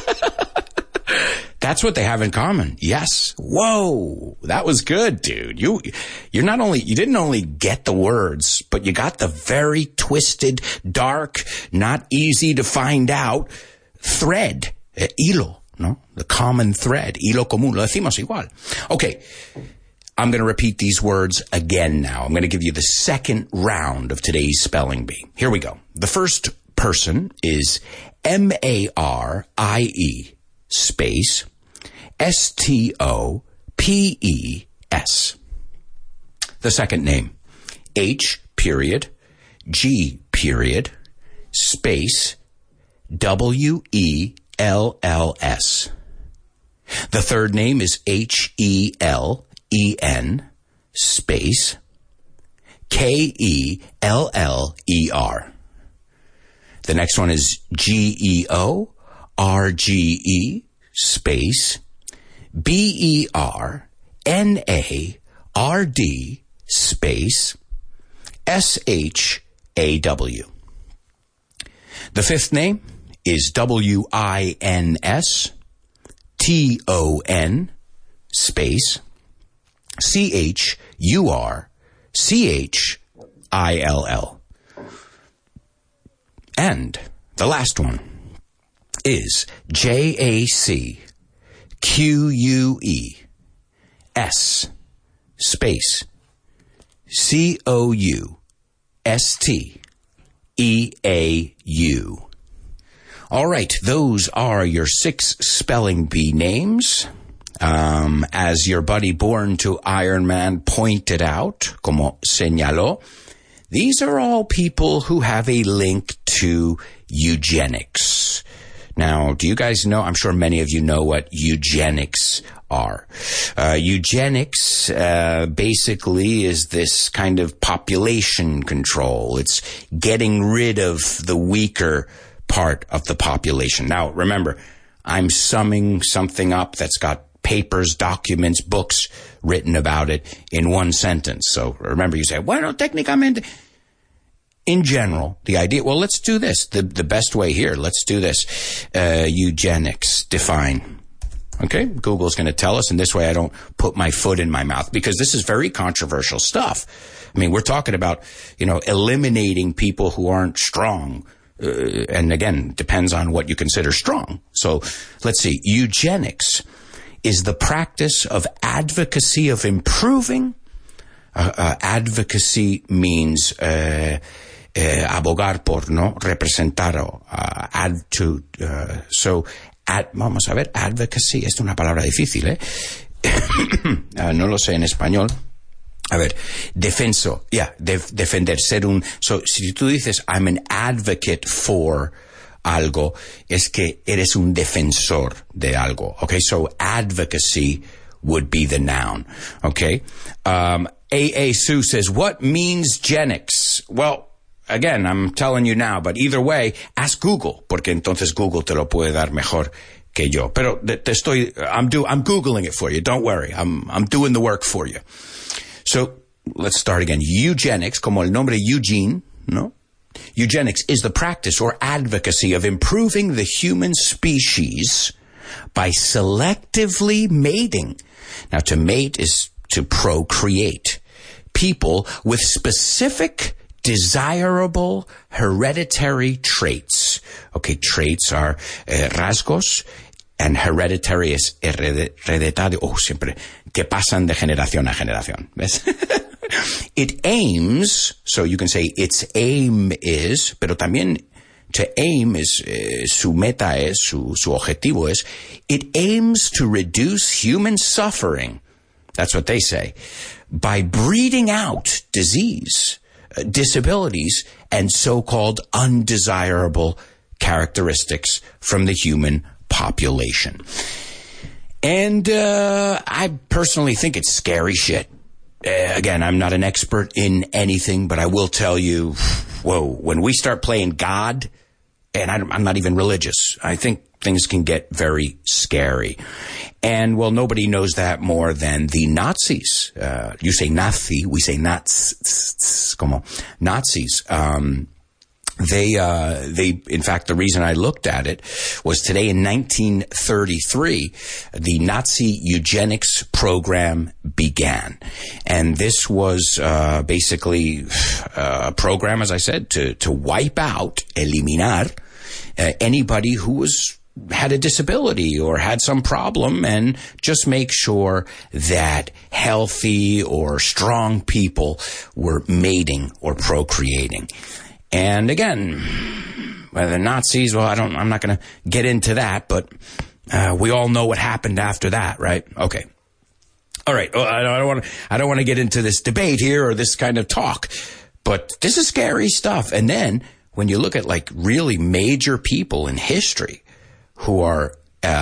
That's what they have in common. Yes. Whoa. That was good, dude. You didn't only get the words, but you got the very twisted, dark, not easy to find out thread. Hilo. No, the common thread, hilo común, lo decimos igual. Okay, I'm going to repeat these words again now. I'm going to give you the second round of today's Spelling Bee. Here we go. The first person is Marie space Stopes. The second name, H period, G period, space, WELLS. The third name is HELEN space KELLER. The next one is GEORGE space BERNARD space SHAW. The fifth name is WINS TON space CHURCHILL. And the last one is JACQUES space COUSTEAU. All right, those are your 6 Spelling Bee names. As your buddy Born to Iron Man pointed out, como señaló, these are all people who have a link to eugenics. Now, do you guys know, I'm sure many of you know what eugenics are. Eugenics basically is this kind of population control. It's getting rid of the weaker part of the population. Now, remember, I'm summing something up that's got papers, documents, books written about it in one sentence. So remember, you say, bueno, técnicamente, in general, the idea, well, let's do this. The best way here, let's do this. Eugenics, define. Okay, Google's going to tell us, and this way I don't put my foot in my mouth, because this is very controversial stuff. I mean, we're talking about, eliminating people who aren't strong. And again, depends on what you consider strong. So let's see. Eugenics is the practice of advocacy of improving. Advocacy means abogar por, no, representar, vamos a ver, advocacy es una palabra difícil, no lo sé en español. A ver, defenso, defender, ser un, so, si tú dices, I'm an advocate for algo, es que eres un defensor de algo, okay? So advocacy would be the noun, okay? A.A. Sue says, what means genics? Well, again, I'm telling you now, but either way, ask Google, porque entonces Google te lo puede dar mejor que yo. Pero I'm Googling it for you, don't worry, I'm doing the work for you. So, let's start again. Eugenics, como el nombre Eugene, no? Eugenics is the practice or advocacy of improving the human species by selectively mating. Now, to mate is to procreate. People with specific, desirable, hereditary traits. Okay, traits are rasgos, and hereditary es hereditario, siempre, que pasan de generación a generación. ¿Ves? It aims, so you can say its aim is, pero también to aim is, su meta es, su objetivo es, it aims to reduce human suffering, that's what they say, by breeding out disease, disabilities, and so-called undesirable characteristics from the human population. And I personally think it's scary shit. again, I'm not an expert in anything, but I will tell you, whoa, when we start playing God, and I'm not even religious, I think things can get very scary. And, well, nobody knows that more than the Nazis. You say Nazi, we say Nazis, como Nazis. They, in fact, the reason I looked at it was today in 1933, the Nazi eugenics program began. And this was, basically, a program, as I said, to wipe out, eliminar, anybody who had a disability or had some problem, and just make sure that healthy or strong people were mating or procreating. And again, the Nazis, well, I'm not going to get into that, but we all know what happened after that, right? Okay. All right. Well, I don't want to get into this debate here or this kind of talk, but this is scary stuff. And then when you look at like really major people in history who are,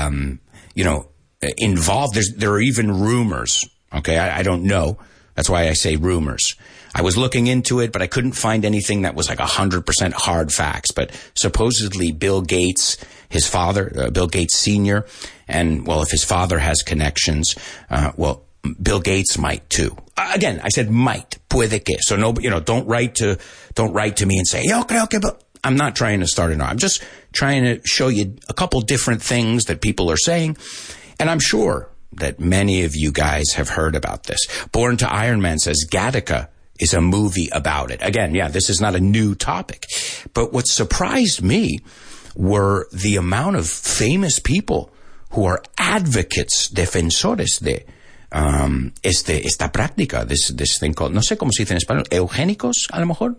involved, there are even rumors. Okay. I don't know. That's why I say rumors. I was looking into it, but I couldn't find anything that was like 100% hard facts. But supposedly Bill Gates, his father, Bill Gates Sr., and, well, if his father has connections, Bill Gates might too. Again, I said might, puede que. So no, don't write to me and say, yo creo que, but I'm not trying to start it. I'm just trying to show you a couple different things that people are saying. And I'm sure that many of you guys have heard about this. Born to Iron Man says Gattaca is a movie about it. Again, yeah, this is not a new topic. But what surprised me were the amount of famous people who are advocates, defensores de esta práctica, this thing called, no sé cómo se dice en español, eugénicos, a lo mejor.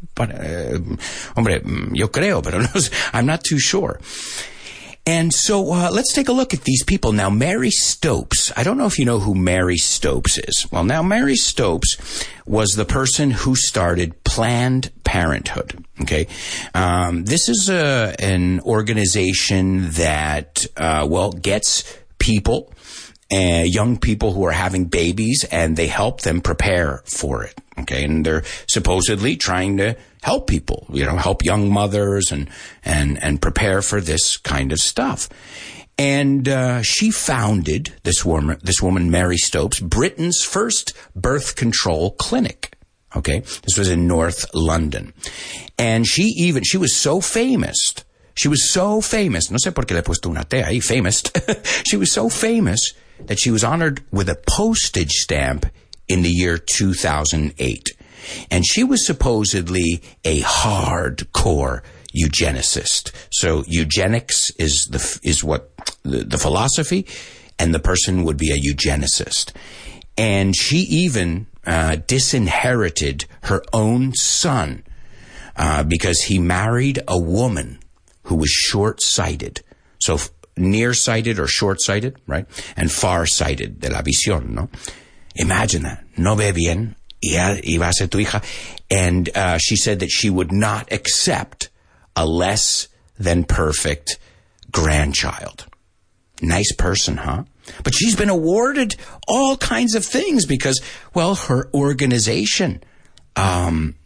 Hombre, yo creo, pero no, I'm not too sure. And so let's take a look at these people. Now, Mary Stopes. I don't know if you know who Mary Stopes is. Well, now, Mary Stopes was the person who started Planned Parenthood. Okay. This is an organization that, gets people, young people who are having babies, and they help them prepare for it. Okay. And they're supposedly trying to help people, help young mothers and prepare for this kind of stuff. And she founded, this woman, Mary Stopes, Britain's first birth control clinic. Okay. This was in North London. And she was so famous. She was so famous. No sé por qué le he puesto una T ahí, famous. She was so famous that she was honored with a postage stamp in the year 2008. And she was supposedly a hardcore eugenicist. So eugenics is what the philosophy, and the person would be a eugenicist. And she even disinherited her own son because he married a woman who was short-sighted. So nearsighted or short-sighted, right? And far-sighted, de la visión, no? Imagine that. No ve bien. Y va a ser tu hija. And she said that she would not accept a less than perfect grandchild. Nice person, huh? But she's been awarded all kinds of things because, well, her organization, as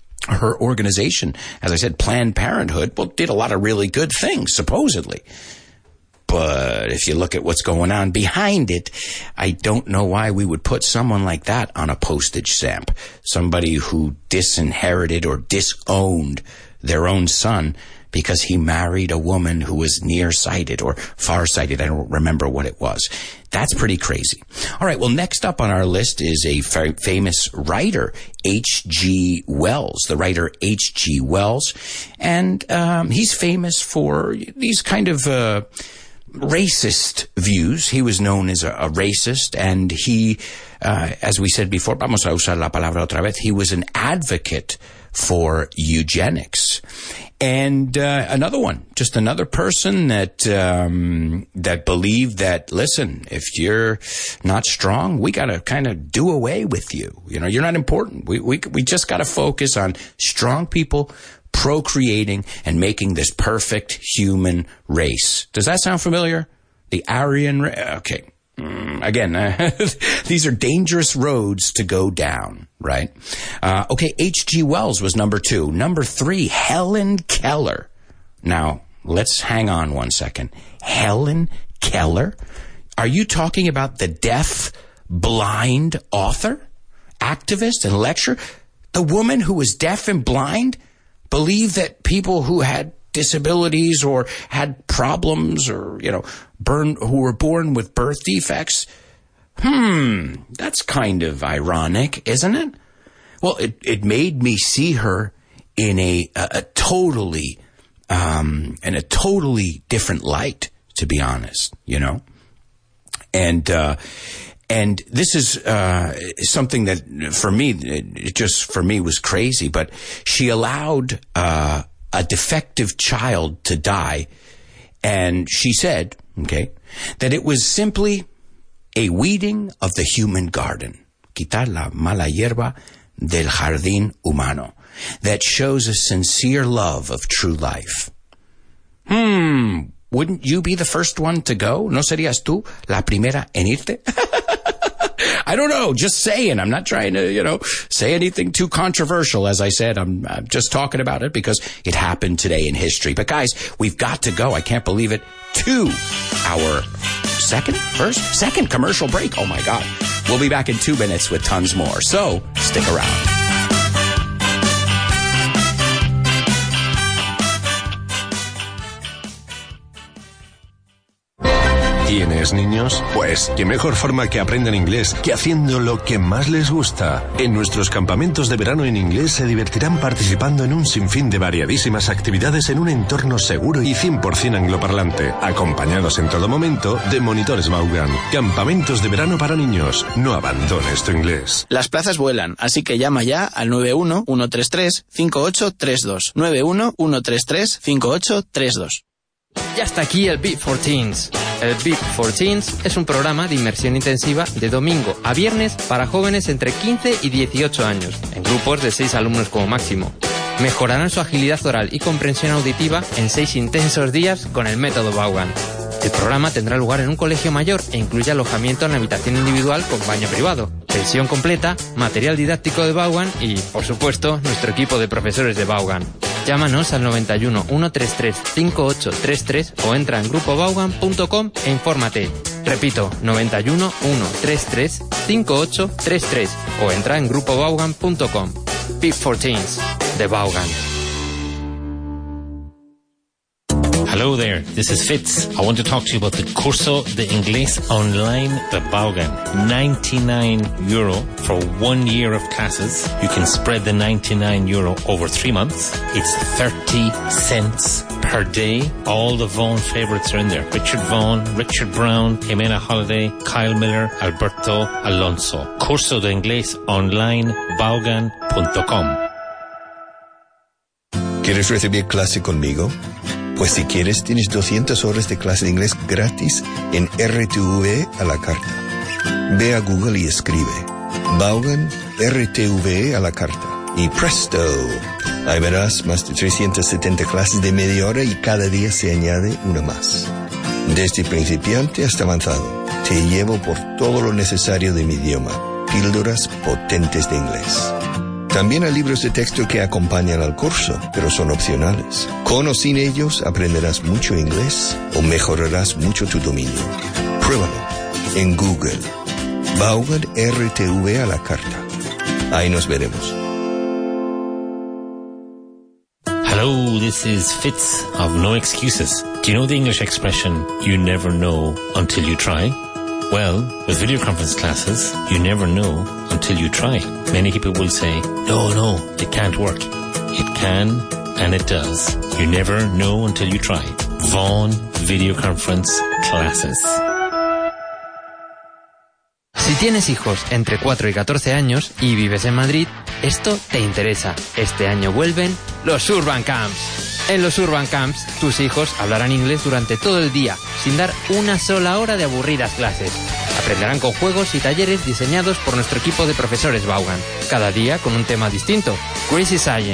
I said, Planned Parenthood, well, did a lot of really good things, supposedly. But if you look at what's going on behind it, I don't know why we would put someone like that on a postage stamp. Somebody who disinherited or disowned their own son because he married a woman who was nearsighted or farsighted. I don't remember what it was. That's pretty crazy. All right, well, next up on our list is a famous writer, H.G. Wells, the writer H.G. Wells. And he's famous for these kind of racist views. He was known as a racist, and he, as we said before, vamos a usar la palabra otra vez, he was an advocate for eugenics. And another person that believed that, listen, if you're not strong, we got to kind of do away with you. You're not important. We just got to focus on strong people procreating and making this perfect human race. Does that sound familiar? The Aryan race? Okay. Again, these are dangerous roads to go down, right? Okay, H.G. Wells was number 2. Number 3, Helen Keller. Now, let's hang on one second. Helen Keller? Are you talking about the deaf, blind author, activist, and lecturer? The woman who was deaf and blind believed that people who had disabilities or had problems or, who were born with birth defects. That's kind of ironic, isn't it? Well, it made me see her in a totally different light, to be honest, And this is something that for me was crazy, but she allowed a defective child to die, and she said, that it was simply a weeding of the human garden, quitar la mala hierba del jardín humano, that shows a sincere love of true life. Wouldn't you be the first one to go? ¿No serías tú la primera en irte? I don't know, just saying. I'm not trying to, say anything too controversial. As I said, I'm just talking about it because it happened today in history. But guys, we've got to go. I can't believe it. To our second commercial break. Oh my God. We'll be back in 2 minutes with tons more. So stick around. ¿Tienes niños? Pues qué mejor forma que aprendan inglés que haciendo lo que más les gusta. En nuestros campamentos de verano en inglés se divertirán participando en un sinfín de variadísimas actividades en un entorno seguro y 100% angloparlante, acompañados en todo momento de monitores Vaughan. Campamentos de verano para niños. No abandones tu inglés. Las plazas vuelan, así que llama ya al 91-133-5832. 91-133-5832. Ya está aquí el Beat for Teens. El Beat for Teens es un programa de inmersión intensiva de domingo a viernes para jóvenes entre 15 y 18 años, en grupos de 6 alumnos como máximo. Mejorarán su agilidad oral y comprensión auditiva en 6 intensos días con el método Vaughan. El programa tendrá lugar en un colegio mayor e incluye alojamiento en la habitación individual con baño privado, pensión completa, material didáctico de Vaughan y, por supuesto, nuestro equipo de profesores de Vaughan. Llámanos al 91 133 5833 o entra en grupovaughan.com e infórmate. Repito, 91 133 5833 o entra en grupovaughan.com. Beat for Teens, de Vaughan. Hello there, this is Fitz. I want to talk to you about the Curso de Inglés Online de Vaughan. €99 for 1 year of classes. You can spread the €99 over 3 months. It's 30 cents per day. All the Vaughan favorites are in there. Richard Vaughan, Richard Brown, Jimena Holiday, Kyle Miller, Alberto Alonso. Curso de Inglés Online, Vaughan.com. ¿Quieres recibir clase conmigo? Pues si quieres, tienes 200 horas de clase de inglés gratis en RTV a la carta. Ve a Google y escribe Vaughan RTV a la carta. Y presto, ahí verás más de 370 clases de media hora y cada día se añade una más. Desde principiante hasta avanzado, te llevo por todo lo necesario de mi idioma. Píldoras potentes de inglés. También hay libros de texto que acompañan al curso, pero son opcionales. Con o sin ellos aprenderás mucho inglés o mejorarás mucho tu dominio. Pruébalo en Google. Vaughan RTV a la carta. Ahí nos veremos. Hello, this is Fitz of No Excuses. Do you know the English expression, you never know until you try? Well, with video conference classes, you never know until you try. Many people will say, no, it can't work. It can, and it does. You never know until you try. Vaughan Video Conference Classes. Si tienes hijos entre 4 y 14 años y vives en Madrid, esto te interesa. Este año vuelven los Urban Camps. En los Urban Camps, tus hijos hablarán inglés durante todo el día, sin dar una sola hora de aburridas clases. Aprenderán con juegos y talleres diseñados por nuestro equipo de profesores Vaughan, cada día con un tema distinto. Crazy Science,